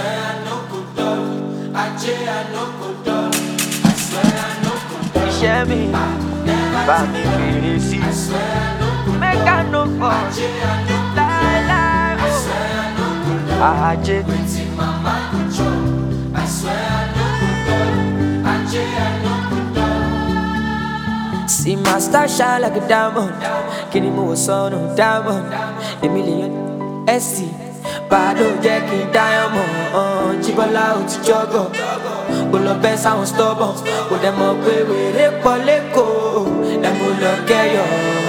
swear I no go dull. I no go dull. I swear I no go dull. Share me, buy me crazy. I swear I no go dull. Make I no fall. I no go dull. I swear I no go dull. Waiting mama control. I swear I no go dull. I no go dull. See my star shine like a diamond. Kini mo son of diamond. A million SC. Bado jẹ́ kí n diamond. Jibola ó ti jọ́gọ̀. Kò lọ bẹ́ sáwọn stubborn. Kò dẹ̀ mọ̀ pé wèrè pọ̀ lẹ́kọ̀ọ́. Ẹ mú lọ kẹ́yọ̀.